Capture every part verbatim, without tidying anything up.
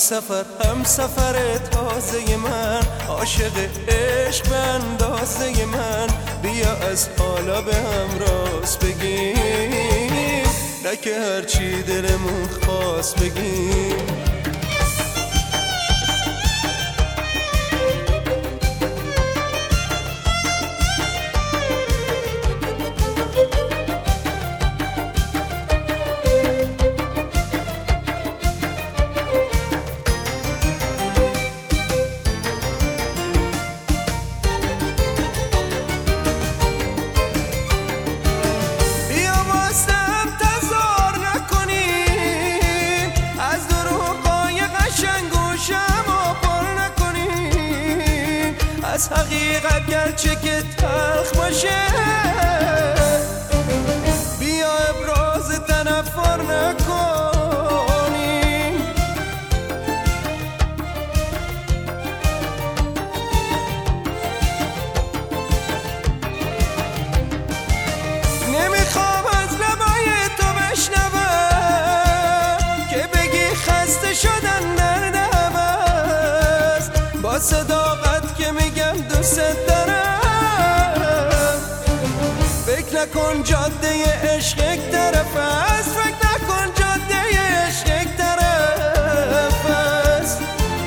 سفر هم سفر تازه من، عاشق عشق به اندازه من. بیا از حالا به هم راست بگیم، نه که هرچی دلمون خواست بگیم. از حقیقت گرچه که تلخ باشه، بیا ابراز تنفر نکنیم. نمیخوام از لبای تو بشنوم که بگی خسته شدن در نبست. با صداقت که میگم دوست دارم، فکر نکن جاده عشق یک طرف است، فکر نکن جاده عشق یک طرف است.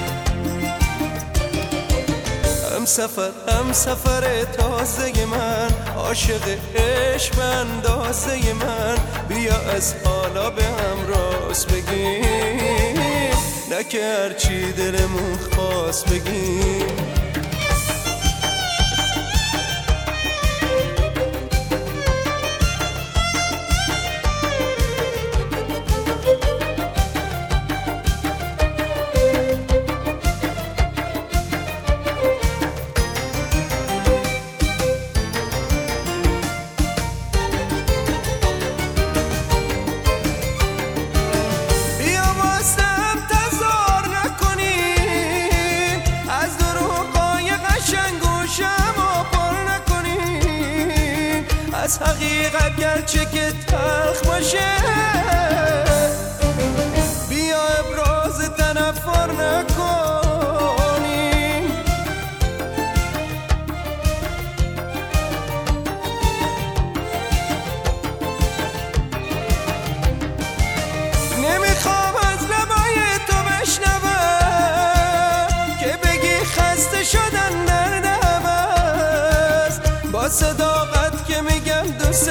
هم سفر هم سفر تازه من، عاشق عشق به اندازه من. بیا از حالا به هم راست بگیم، نه که هرچی دلمون خواست بگیم. از حقیقت گرچه که تلخ باشه، بیا ابراز تنفر نکنیم. نمیخوام از لبای تو بشنوم که بگی خسته شدن در نبست. با صداقت که میگم دوست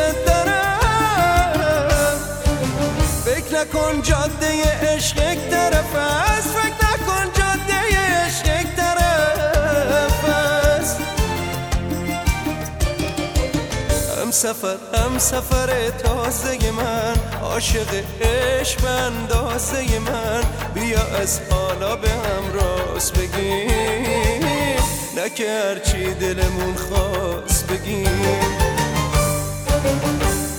دارم، فکر نکن جاده عشق یک طرف است، فکر نکن جاده عشق یک طرف است. هم سفر هم سفر تازه من، عاشق عشق به اندازه من. بیا از حالا به هم راست بگیم، نه که هرچی دلمون خواست بگیم.